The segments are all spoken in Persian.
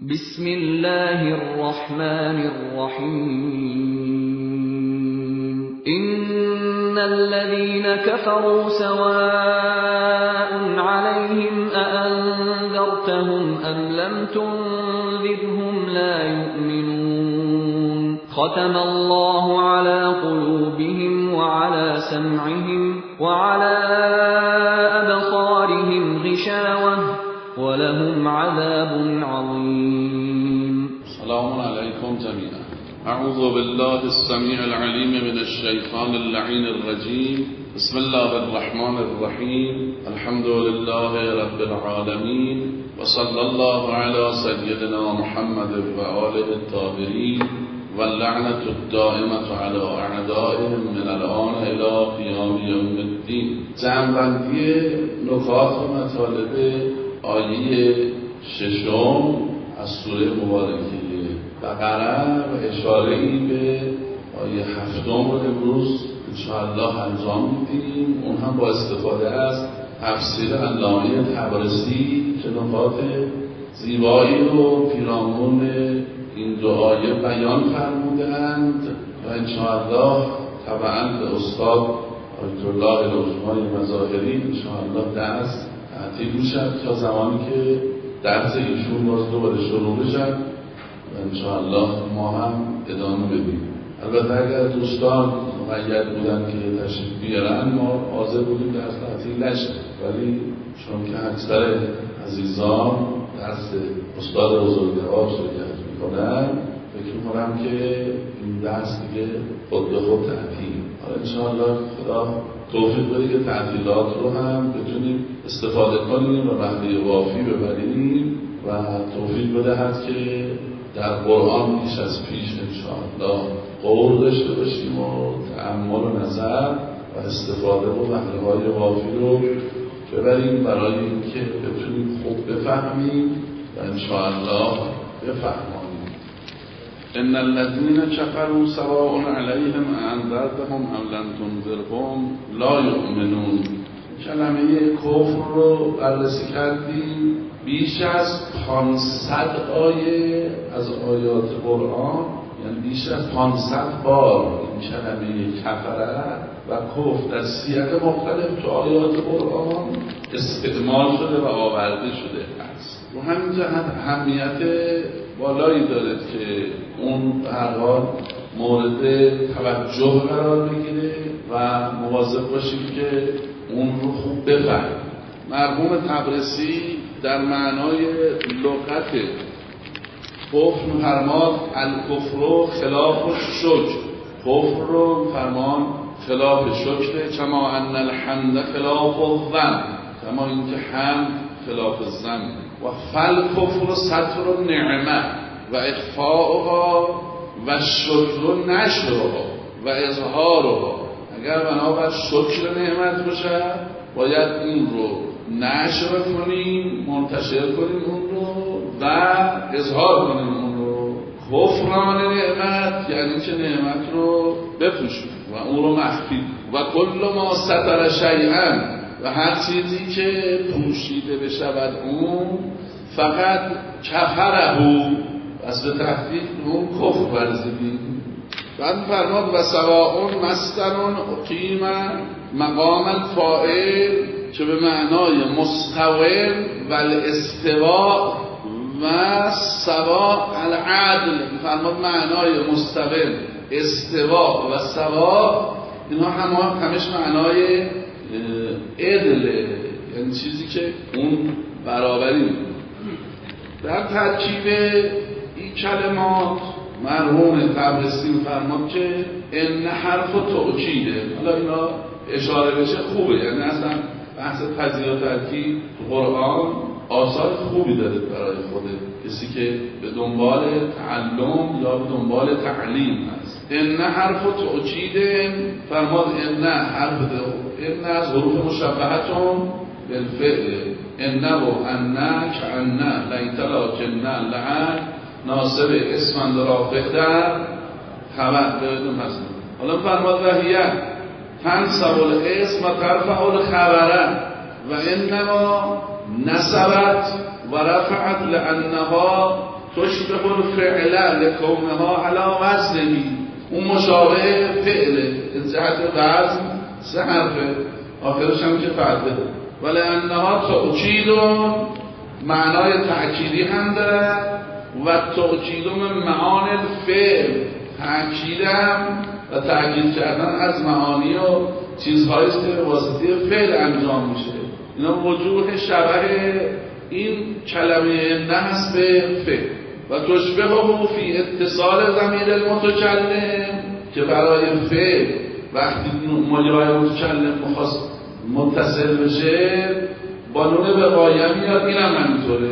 بسم الله الرحمن الرحیم إن الذين كفروا سواء عليهم أأنذرتهم أم لم تنذرهم لا يؤمنون ختم الله على قلوبهم وعلى سمعهم وعلى أبصارهم غشاوة ولهم عذاب عظيم. سلام علیکم جمیعا. اعوذ بالله السمیع العلیم من الشیطان اللعین الرجیم. بسم الله الرحمن الرحیم. الحمد لله رب العالمین و صلی الله علی سیدنا محمد و آله الطاهرین و اللعنة الدائمة علی اعدائهم من الآن الی قیام یوم الدین. جمع‌بندی نکات و مطالب آیه ششم از سوره مبارکه بقره و اشاره‌ای به آیه هفتم رو امروز انشاءالله انجام میدیم. اون هم با استفاده از تفسیر علامه طبرسی که نکات زیبایی رو پیرامون این دو آیه بیان فرمودند و انشاءالله طبعا به استاد آیت الله العظمای مظاهری انشاءالله درس تعطیل میشد تا زمانی که درس ایشون باز دوباره شروع بشد و انشاءالله ما هم ادامه بدیم. البته اگر دوستان مقید بودن که تشریف بیارن ما حاضر بودیم درس تعطیل نشه، ولی چون که اکثر عزیزان درس استاد بزرگوار شرکت میکنن فکر میکنم که این درس دیگه خود به خود تعطیل. حالا انشاءالله خدا توفیق بده که تعطیلات رو هم بتونیم استفاده کنیم و بهره وافی ببریم و توفیق بدهد که در قرآن بیش از پیش انشاءالله غور داشته باشیم و تأمل و نظر و استفاده و بهره‌های وافی رو ببریم برای اینکه بتونیم خوب بفهمیم و انشاءالله بفهمیم. ان الذين كفروا سواء عليهم أأنذرتهم أم لم تنذرهم لا يؤمنون. کلمه کفر رو بررسی کردیم. بیش از 500 آیه از آیات قرآن، یعنی بیش از 500 بار این کلمه کفره و کفر در سیاق مختلف تو آیات قرآن استعمال شده و آورده شده است. و همین جهت اهمیت بالایی داره که اون به هر حال مورد توجه قرار بگیره و مواظب باشیم که اون رو خوب بفهمیم. مرحوم طبرسی در معنای لغت کفر فرمان الکفر خلاف الشکر، کفر رو فرمان خلاف شکر، کما ان الحمد خلاف الظن، کما اینکه حمد خلاف الظن و فالکفر ستر النعمه و اخفاؤها و شکر نشرها و اظهارها. اگر بنابر شکر نعمت باشه باید این رو نشر کنیم، منتشر کنیم اون رو و اظهار کنیم اون رو. کفران نعمت یعنی که نعمت رو بپوشیم و اون رو مخفی و کل ما ستر شیئا و هر چیزی که پوشیده بشود اون فقط کفره از به تحقیق اون کفر ورزیدیم. بعد فرماد و سواء مصدر اقیم مقام الفاعل که به معنای مستوی و الاستواء و سواء العدل. فرماد معنای مستوی، استواء و سواء اینا همش معنای عدله، یعنی چیزی که اون برابری. در ترکیب این کلمات مرحوم طبرسی فرماد که ان حرف توکیده. حالا اینا اشاره بشه خوبه، یعنی اصلا بحث تجزیه و ترکیب تو قرآن آثار خوبی داره برای خود کسی که به دنبال تعلم یا به دنبال تعلیم هست. ان حرف توکیده فرماد ان حرف ان از حروف مشبهتون بالفعل ان و ان کأن لیت لکن لعل ناصب اسم رافع در خبر بدون هست. حالا فرماد وحیه تنصب الاسم و ترفع الخبره و انما نصبت و رفعت لانها تشبه الفعل لکونها علی وزنه، اون مشابه فعله از جهت وزن، 3 حرفه آخرش هم که فرده، ولی انها تأکیدون معنای تأکیدی هم داره و تأکیدون معانی الفعل، تأکیدم و تأکید کردن از معانی و چیزهایی است که واسطه فعل انجام میشه. اینا وجوه شبه این کلمه نحس به فعل. و تشبهه فی اتصال ضمیر المتکلم، که برای فعل وقتی ماجرای متکلم میخواست متصل بشه با نون به غایه میاد، اینم همینطوره،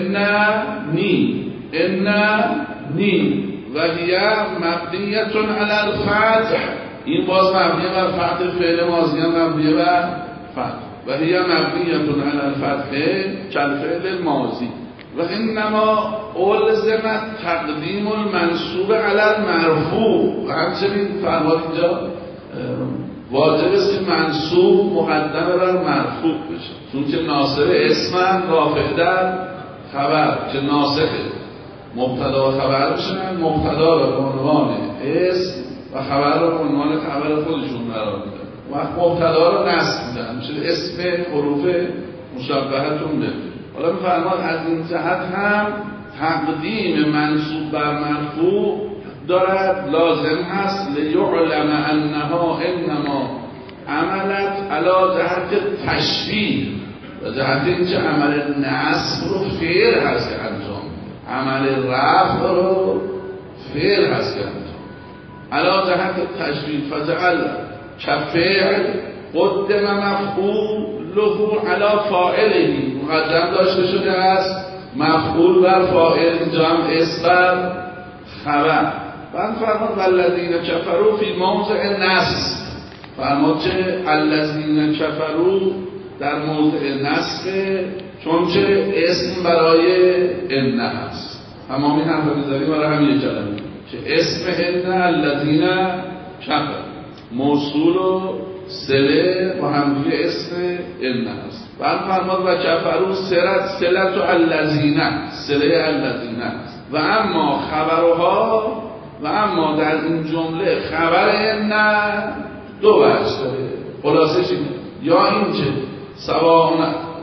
نی و هی مبنیتون علی الفتح، این باز مبنیه بر فتح، فعل ماضی هم مبنیه بر فتح، و هی مبنیتون علی الفتح کالفعل الماضی و انما الزمت تقدیم المنصوب علی المرفوع. و همچنین فرماد اینجا واجب است که منصوب مقدم بر مرفوع بشه، چون که ناصب اسم رافع در خبر که ناسخه، مبتدا و خبر بشن، مبتدا رو به عنوان اسم و خبر رو به عنوان خبر خودشون قرار میدن، وقت مبتدا رو نصب میدن میشه اسم حروف مشبهتون بده. حالا میفرماد از این جهت هم تقدیم منصوب بر مرفوع دارد، لازم هست لیعلم انها انما عملت علی جهت تشبیه، و جهت اینکه عمل نصب رو فعل هست که انجام، عمل رفع رو فعل هست که انجام، علی جهت تشبیه. فجعل کفعل قدم مفعول له علی فاعله، مقدم داشته شده است مفعول بر فاعل، اینجا هم اسم بر خبر. بعد فرماد والذین کفروا فی موضع نصب، فرماد چه الذین کفروا در موضع نصب، چون چه اسم برای ان هست، تمامی حرف می‌زنیم برای همین کلمه که اسم ان الذین کفروا موصول و صله و همگی اسم ان هست. بعد فرماد و کفروا صلت الذین، صله الذین هست. و اما خبرها، و اما در این جمله خبر ان 2 وجه داره، خلاصش اینه، یا اینکه سواء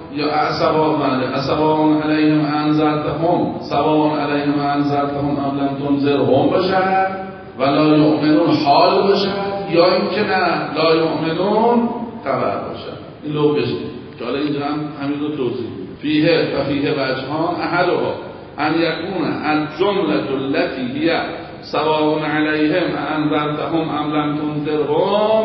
علیهم انذرتهم ام لم تنذرهم باشد و لا یؤمنون حال باشد، یا اینکه نه لا یؤمنون خبر باشد. این لو بشه که حالا اینجا هم همین رو توضیح فیه و فیه وجهان احدها ان یکون الجمله التي هي سواء علیهم انذرتهم ام لم تنذرهم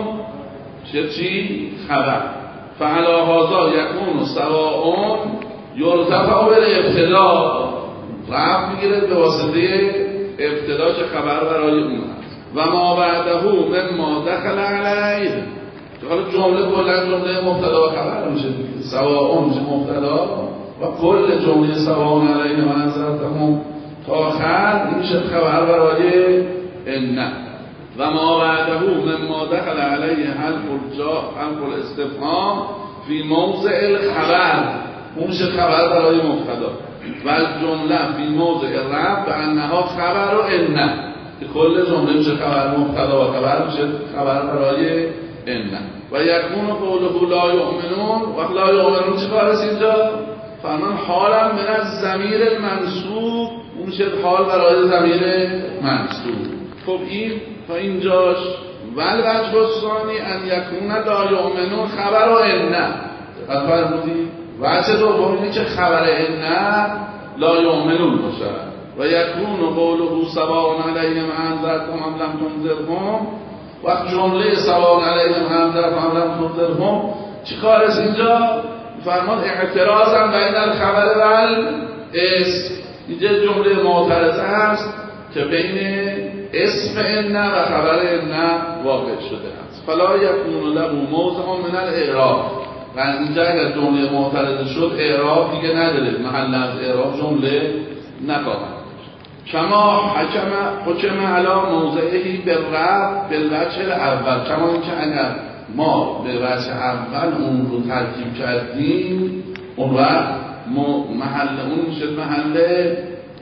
چی خبر، فعلی هذا یکون سواء یرتفع بالابتدا، رفع میگیره به واسطه ابتدا که خبر برای اون هست، و ما بعده مما دخل علیه، حالا جمله کلا جمله مبتدا و خبر میشه، سواء میشه مبتدا و کل جمله سواء علیهم انذرتهم تا آخر میشه خبر برای ان، و ما بعده مما دخل علیه حرف الاستفهام فی موضع الخبر، اون میشه خبر برای مبتدا، و جمله فی موضع رفع به انها خبر و ان، که کل جمله میشه خبر مبتدا و خبر میشه خبر برای ان. و یکون قوله لا یؤمنون، و لا یؤمنون چه کار است اینجا؟ فرمان حالا من از ضمیر المنصوب، اون میشه حال برای ضمیر منصوب. خب این تا اینجاش. ولی وجه الثانی ان یکون لا یؤمنون خبر و ان، فرمودی وجه دوم اینه که خبر ان لا یؤمنون باشه، و یکون قوله سواء علیهم انذرتهم ام لم تنذرهم، وقت جمله سواء علیهم انذرتهم ام لم تنذرهم چی کار است اینجا؟ فرمان اعتراضا بین الخبر و الاسم، اینجا جمله معترضه هست که بین اسم ان و خبر ان واقع شده است. فلا یکون له موضع من الاعراب، و اینجا اگر جمله معترضه شد اعراب دیگه نداره، محل از اعراب جمله نخواهد. کما حکم علی موضعی بالرفع بالوجه الاول، کما اینکه اگر ما به وجه اول اون رو ترکیب کردیم اون وقت محل اون میشه محل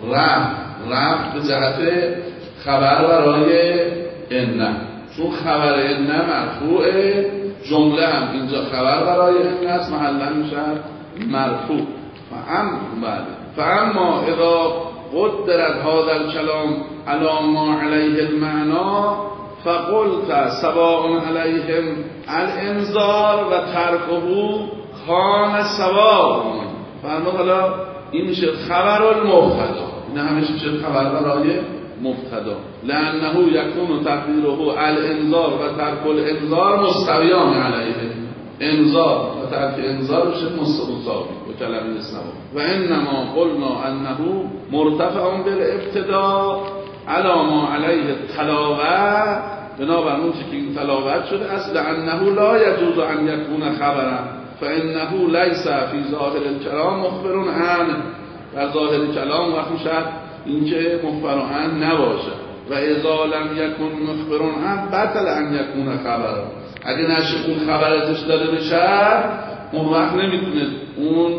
رفت به جهت خبر برای ان، چون خبر ان مرفوعه، جمله هم اینجا خبر برای ان است، محلا میشه مرفوع. فاما اذا قدرت هذا الكلام على ما عليه المعنى فقلت سواء عليهم الانذار و ترکه کان سواء. فرما حالا این میشه خبر المبتدا، این همش میشه خبر برای مبتدا، لانه یکون تقدیره الانذار و ترک الانذار مستویان علیه، انذار و ترک انذار میشه مساوی به کلمه سوا. و انما قلنا انه مرتفع بالابتدا علی ما علیه التلاوه، بنابر اون که این تلاوت شده است، لانه لا یجوز ان یکون خبرا فانه لیس فی ظاهر الکلام مخبر عنه، در ظاهر کلام وقتی شد اینکه مخبر عنه نباشه. و اذا لم یکن مخبر عنه بطل ان یکون خبرا، اگه نشه اون خبر ازش داده بشه اون وقت نمیتونه اون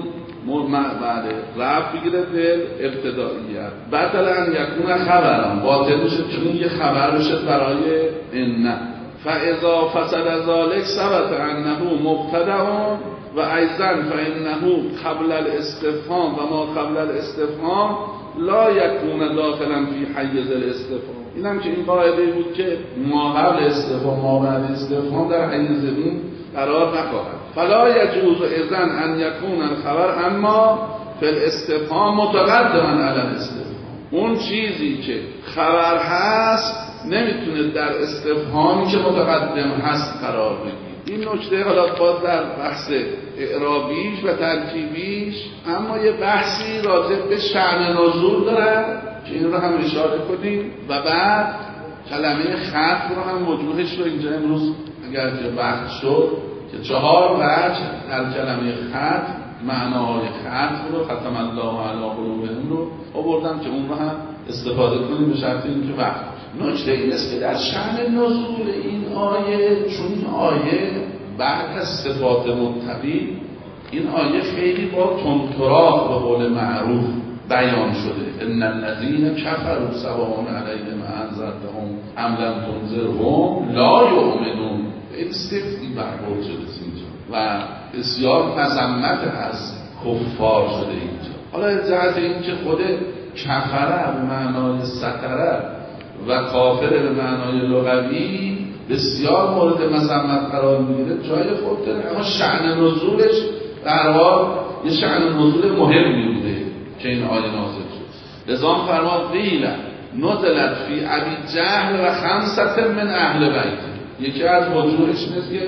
بعد رفت بگیره به ابتداییت، بطل ان یکون خبرا، باطل میشه چون یه خبر بشه برای ان. فاذا فسد ذلك ثبت انه مبتدا و ایضا فانه قبل الاستفهام و ما قبل الاستفهام لا یکون داخلا فی حیز الاستفهام. اینم که این قاعده بود که ما قبل استفهام ما بعد استفهام در حیز اون قرار نخواهد. فلا یجوز اذا ان یکون الخبر اما فی الاستفهام متقدما علی الاستفهام، اون چیزی که خبر هست نمیتونه در استفهامی که متقدم هست قرار بگیره. این نکته حالا باز در بحث اعرابیش و ترکیبیش، اما یه بحثی راجع به شأن نزول داره که این رو هم اشاره کنیم و بعد کلمه خط رو هم وجوهش رو اینجا امروز اگر که بحث شد که 4 وجه در کلمه خط، معناهای خط رو ختم الله علی قلوبهم رو آوردم که اون رو هم استفاده کنیم به شرط اینکه وقت. نکته این است که در شأن نزول این آیه، چون این آیه بعد از صفات متقی، این آیه خیلی با تندتراق به قول معروف بیان شده. ان الذین کفروا سواء علیهم انذرتهم ام لم تنذرهم لا یؤمنون. این سفتی برخورد شده اینجا و بسیار مذمت از کفار شده اینجا. حالا جهت این که خود کفره به معنای ستره و کافر به معنای لغوی بسیار مورد مذمت قرار میگیره، جای خود داره، اما شأن نزولش در واقع یه شأن نزول مهمی بوده که این آیه نازل شد. لذا فرمود قیل نزلت فی ابی جهل و 5 من اهل بیت. یکی از وجوهش اینه که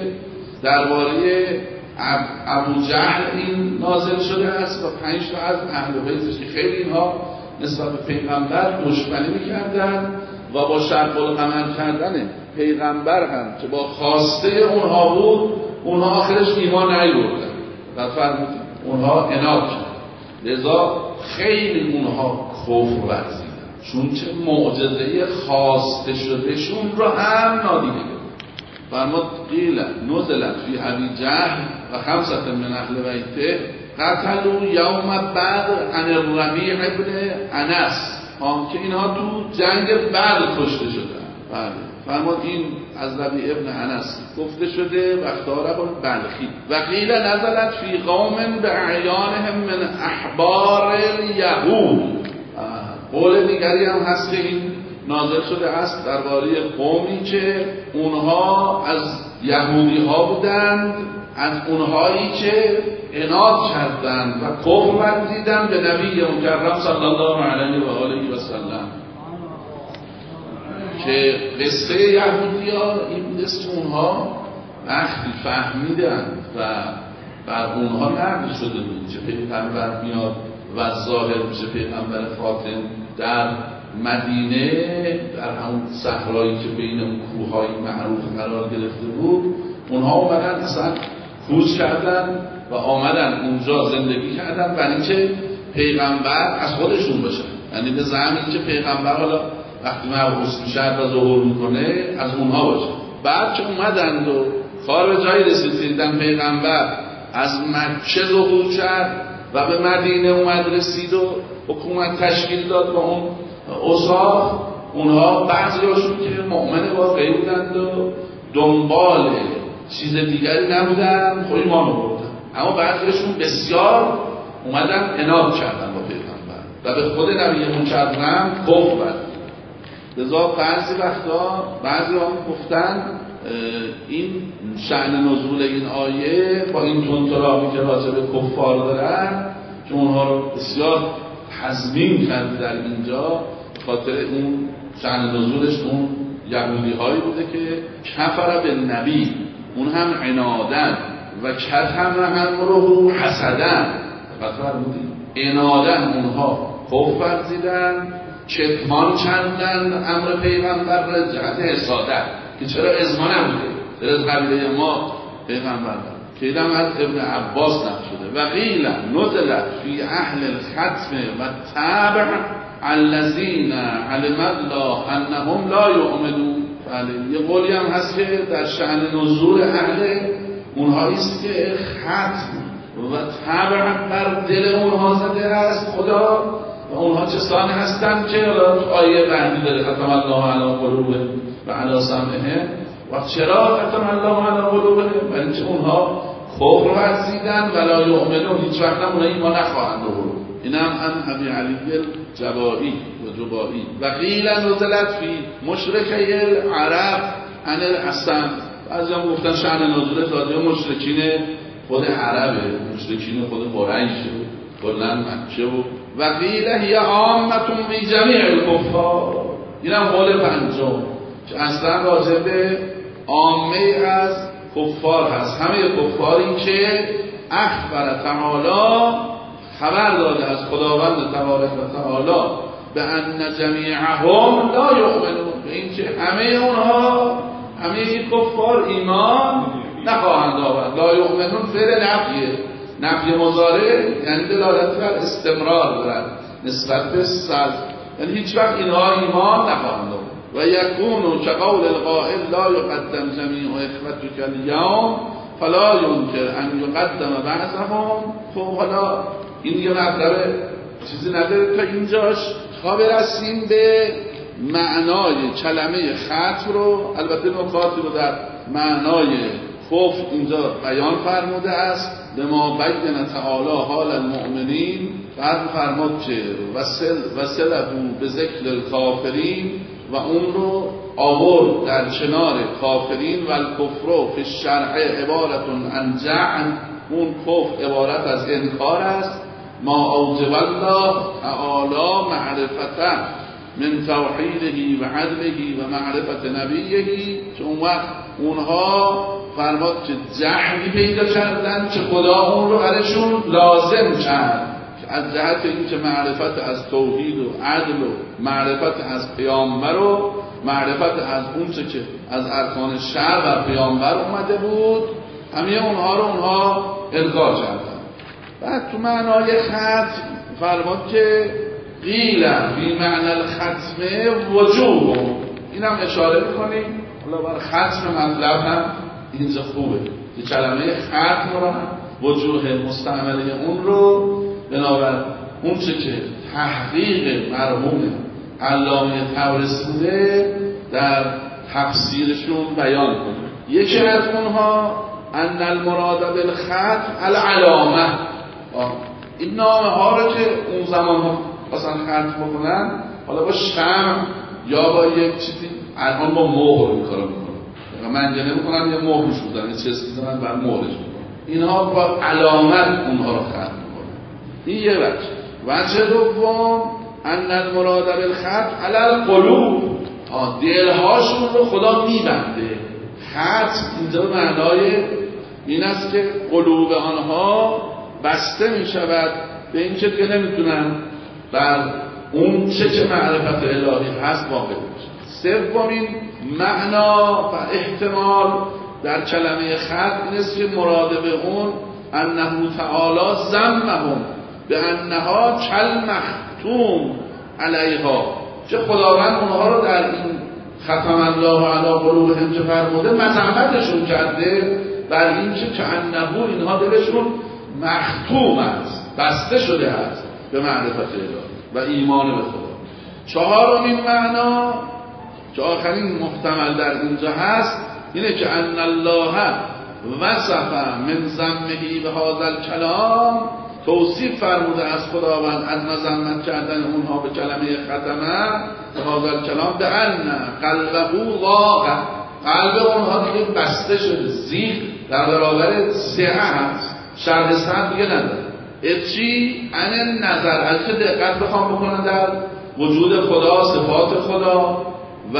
درباره ابو جهل این نازل شده است و 5 تا از اهل بیتش که خیلی اینها نسبت به پیغمبر دشمنی می‌کردن و با شرط العمل کردن پیغمبر هم که با خواسته اونها بود، اونها آخرش ایمان نیاوردن و فرمودید اونها عناد کردن. لذا خیلی اونها کفر ورزیدن، چون چه معجزه خواسته شدهشون رو هم نادیده گرفتن. فرمود قیل نزلت فی ابی جهل و 5 من اهل بیته قتلوا یوم بدر عن الربیع ابن انس، که اینها تو جنگ بدر کشته شدن. بله، فرمود این از ربیع ابن انس گفته شده و اختاره البلخی. و قیل نزلت فی قوم باعیانهم من احبار الیهود. قول دیگری هم هست که این نازل شده است درباره قومی که اونها از یهودی ها بودند، از اونهایی که عناد کردند و کفر ورزیدند به نبی مکرم صلی الله علیه و آله و سلم. که قصه یهودی ها این بود است که اونها وقتی فهمیدن و بر اونها نقل شده بود که پیغمبر میاد و ظاهر میشه پیغمبر خاتم در مدینه، در همون صحرایی که بین اون کوههای معروف قرار گرفته بود، اونها اومدن اصلا کوچ کردن و آمدن اونجا زندگی کردن برای اینکه پیغمبر از خودشون باشه، یعنی به زعم اینکه پیغمبر حالا وقتی مبعوث میشه و ظهور میکنه از اونها باشه. بعد که اومدن و کار به جایی رسید دیدن پیغمبر از مکه ظهور کرد و به مدینه اومد رسید و حکومت تشکیل داد با اون اوصاف، اونها بعضیاشون که مؤمن واقعی بودند و دنبال چیز دیگری نبودن، خب ایمان آوردن، اما بعضیاشون بسیار اومدن عناد کردن با پیغمبر و به خود نبیمون کردن کفر بردن. لذا بعضی وقتا بعضی هم گفتن این شأن نزول این آیه با این تندترامی که راجع به کفار دارن، که اونها رو بسیار تضمین کرده در اینجا، خاطر اون شأن نزولش اون یهودی هایی بوده که کفر به نبی، اون هم عنادن و کتم رو حسدن، عنادن اونها کفر ورزیدن، کتمان کردن امر پیغمبر را جهت حسادت که چرا ازما نبوده، چرا از قبیله ما پیغمبر دارد، که ایدم از ابن عباس نقل شده و قیل نزلت فی اهل الختم و تبع الذین علم الله انهم لا یؤمنون. یه قولی هم هست که در شأن نزول اهل اونهایی است که ختم و تبع بر دل اونها زده است خدا، و اونها چسانی هستند که آیه بعدی داره ختم الله علی قلوبهم و علی سمعهم. و چرا ختم الله علی قلوبهم؟ برای اینکه اونها کفر ورزیدن و لا یؤمنون، هیچ وقت هم اونها ایمان نخواهند آورد. این هم عن ابی علی الجبایی و جبایی. و قیل نزلت فی مشرکی العرب عن الحسن. بعضی هم گفتن شأن نزول داده مشرکین خود عربه، مشرکین خود قریش و کلا مکه و قیل هی عامة فی جمیع الکفار. این هم قول پنجم که اصلا راجع به عامه از کفار هست، همه کفاری که اخبر تعالی خبر داده از خداوند تبارک و تعالی به ان جمیعهم لا یؤمنون، به این که همه اونها، همه این کفار ایمان نخواهند آورد. لا یؤمنون فعل نفی مضارع، یعنی دلالت بر استمرار دارد نسبت به صد، یعنی هیچ وقت اینها ایمان نخواهند آورد. و یکونو كقول القائل لا یقدم جمیع اخوتک اليوم فلا ینکر ان یقدم بعضهم. خب حالا این یه مطلب چیزی نداره تا اینجاش، تا برسیم به معنای کلمه ختم رو. البته نکاتی رو در معنای کفر اینجا بیان فرموده است. به ما بین تعالی حال المؤمنین، بعد فرمود که وصله به ذکر الکافرین، و اون رو آورد در کنار کافرین. و الکفر فی الشرع عبارت عن جعل، اون کفر عبارت از انکار است. ما اوجب الله تعالی معرفته من توحیده و عدله و معرفت نبیه، که اون وقت اونها فرمود که جهلی پیدا کردن که خدا اون رو برشون لازم کرد، که از جهت این که معرفت از توحید و عدل و معرفت از پیامبر و معرفت از اون چه که از ارکان شرع و پیامبر اومده بود، همه اونها رو اونها انکار کردن. بعد تو معنای ختم فرمود که قیل فی معنی الختم وجوه. این هم اشاره میکنیم حالا بر ختم مطلب هم اینجا خوبه که کلمه ختم رو هم وجوه مستعمله اون رو بنابر اون چه که تحقیق مرحوم علامه طبرسی بوده در تفسیرشون بیان کنه. یکی از اونها ان المراد بالختم العلامه، این نامه ها رو که اون زمان ها اصلا ختم بکنن، حالا با شمع یا با یک چیزی، الان با مهر این کارو میکنن، منجنه میکنن یا مهر شدن، یه چیزی میزنن بعد مهرش میکنن، اینها با علامت اونها رو ختم میکنن. این یه وجه دوم ان المراد بالختم علی القلوب، دلهاشون رو خدا میبنده. ختم اینجا معنای این است که قلوب آنها بسته میشود به این که دیگه نمیتونن بر اون چه معرفت الهی هست واقع بشن. سومین معنا و احتمال در کلمه ختم این است که مراد به اون انه تعالی ذمهم به انها کالمختوم علیها، که خداوند اونها رو در این ختم الله علی قلوبهم که فرموده مذمتشون کرده بر این که انه اینها دلشون مختوم است. بسته شده است به معرفت الهی و ایمان به خدا. چهارمین معنا که آخرین محتمل در اینجا هست اینه که ان الله وصف من ذمه به هذا الکلام، توصیف فرموده از خداوند از مذمت کردن اونها به کلمه ختمه به هذا الکلام به ان قلبه ضاق، قلب اونها دیگه بسته شده، زیغ در برابر سعه هست، شرح صدر دیگه نداره. چی؟ ان نظر، از چه دقت بخوام بکنن در وجود خدا، صفات خدا و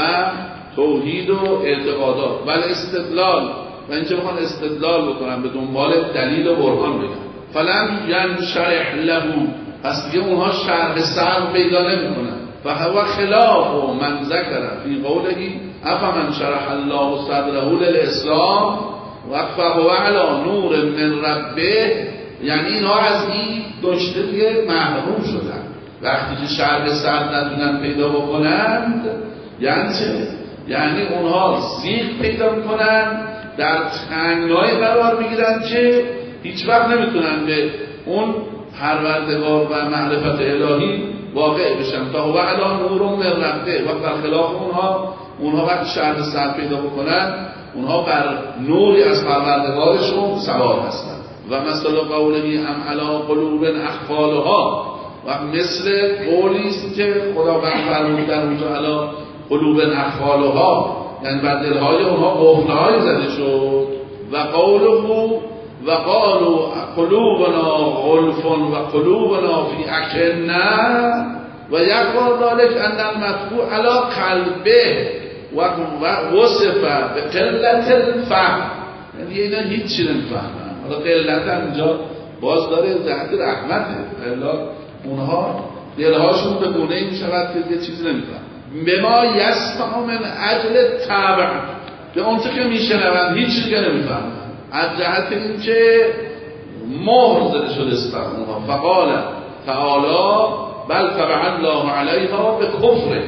توحید و اعتقادات و استدلال و اینکه بخوان استدلال بکنن به دنبال دلیل و برهان بگن. فلم ینشرح له، پس دیگه اونها شرح صدر پیدا نمیکنن. فهو خلاف من ذکر فی قوله افمن شرح الله صدره للاسلام و فهو علی نور من ربه، یعنی اینها از این دشته دیگه محروم شدن وقتی که شرح صدر ندونن پیدا بکنند. یعنی چه؟ یعنی اونها زیغ پیدا میکنن، در تنگنای قرار میگیرن که هیچ وقت نمیتونن به اون پروردگار و معرفت الهی واقع بشن. فهو علی نور من ربه، و برخلاف اونها وقتی شرح صدر پیدا بکنن اونها بر نوری از پروردگارشون سوار هستن. و مثل قوله ام علی قلوب اقفالها، و مثل قولی است که خداوند فرمود در اونجا علی قلوب اقفالها، یعنی بر دلهای اونها قفل‌های زده شد. و قوله و قالوا قلوبنا غلف و قلوبنا فی اکنه و یقول ذلك ان المطبوع علی قلبه و وصف به قلت الفهم، یعنی اینا هیچی نمیفهمن. حالا قلت هم اینجا باز داره جهت رحمته، الا اونها دلهاشون به گونه‌ای میشود که یه چیزی نمیفهمن. به ما یسمع من اجل تبع، به اون که میشنوند هیچ چیزی نمیفهمن از جهت اینکه مهر زده شده است بر اونها. فقال تعالی بل تبع الله علیها به کفره،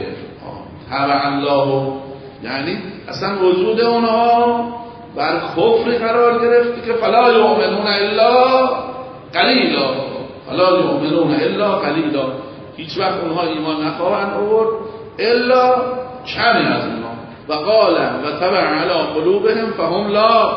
تبع الله یعنی اصلا وجود اونها بر کفر قرار گرفته که فلا یؤمنون الا قلیلا، فلا یؤمنون الا قلیلا، هیچ وقت اونها ایمان نخواهند آورد الا کمی از اونها. و قال و تبع علی قلوبهم فهم لا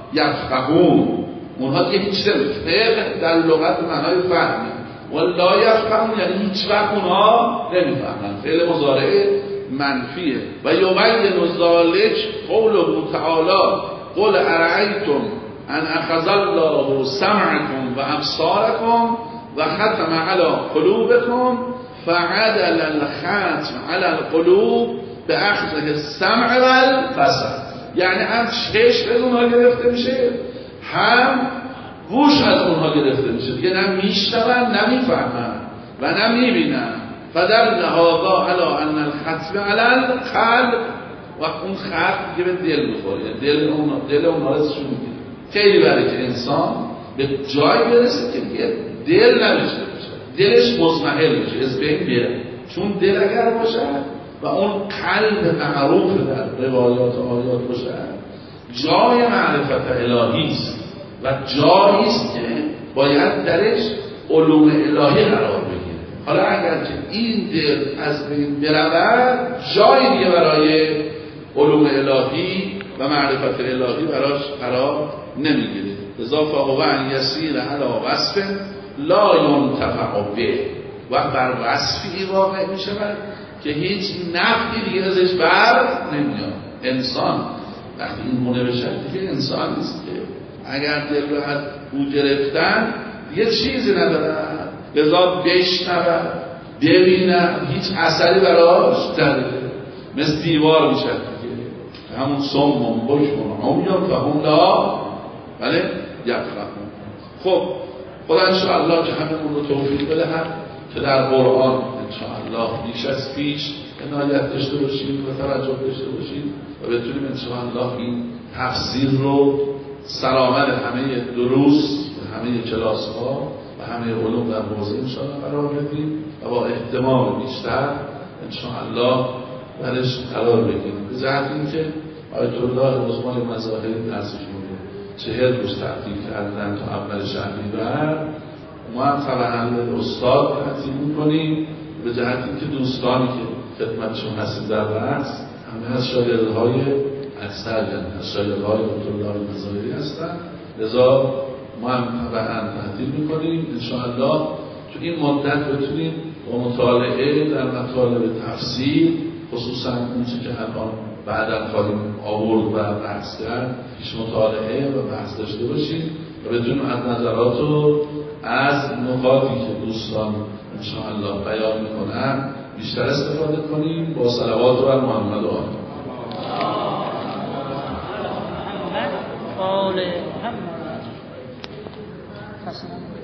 یفقهون، اونها دیگه هیچ فقه در لغت معنای فهمی و لا یفقهون یعنی هیچ وقت اونها نمیفهمن، فعل مضارع منفیه. و یبین ذلک قوله تعالی قل ارأیتم ان اخذ الله سمعکم و ابصارکم و ختم علی قلوبکم فعدل الختم علی القلوب به اخذ السمع و البصر، یعنی هم چشم از اونها گرفته میشه هم گوش از اونها گرفته میشه، دیگه نه میشنون نه میفهمن و نه میبینن. فدل هذا علی ان الختم علی القلب، و اون ختم دیگه به دل میخوره، دل اونها رو ازشون میگیره. خیلی برای که انسان به جایی برسه که دیگه دل نمیشه، دلش مضمحل میشه، از بین بیره. چون دل اگر باشه و اون قلب معروف در روایات و آیات باشه جای معرفت الهی است و جایی است که باید درش علوم الهی قرار بگیره. حالا اگر که این دل از بین برود جای دیگه برای علوم الهی و معرفت الهی براش قرار نمیگیره. لذا فهو ان یسیر علی وصف لا ینتفع به، و بر وصفی واقع میشه که هیچ نفعی دیگه ازش بر نمیاد. انسان وقتی این گونه بشه دیگه انسان نیست که اگر دل رو از او گرفتن یه چیزی ندارن، لذا بشنون ببینن هیچ اثری براش نداره، مثل دیوار میشه دیگه، همون صم و بکم و عمیان فهم لا بله یفقهون. خب خدا انشاءالله که همه رو توفیق بده هم که در قرآن انشاءالله بیش از پیش عنایت داشته باشیم و توجه داشته باشیم و بتونیم انشاءالله این تفسیر رو سرآمد همه دروس و همه کلاس ها و همه علوم در حوزه انشاءالله قرار بدیم و با اهتمام بیشتر انشاءالله درش قرار بگیریم. به جهت اینکه آیت الله عثمان مظاهری درسشون 40 روز تعطیل کردن تا اول شهریور ما هم طبعا به استاد ترتیب می‌کنیم به جهتی که دوستانی که خدمتشون هستیم در بحث همه از شاگردهای اکثر از شاگردهای دکتر الله مظاهری هستن، لذا ما هم طبعا ترتیب می‌کنیم انشاءالله تو این مدت بتونیم با مطالعه در مطالب تفسیر خصوصا اون چیزی که الان بعداً خواهیم آورد و بحث کرد پیش مطالعه و بحث داشته باشیم و بتونیم از نظرات و از نقاطی که دوستان انشاءالله بیان میکنن بیشتر استفاده کنیم با صلوات بر محمد و آل محمد.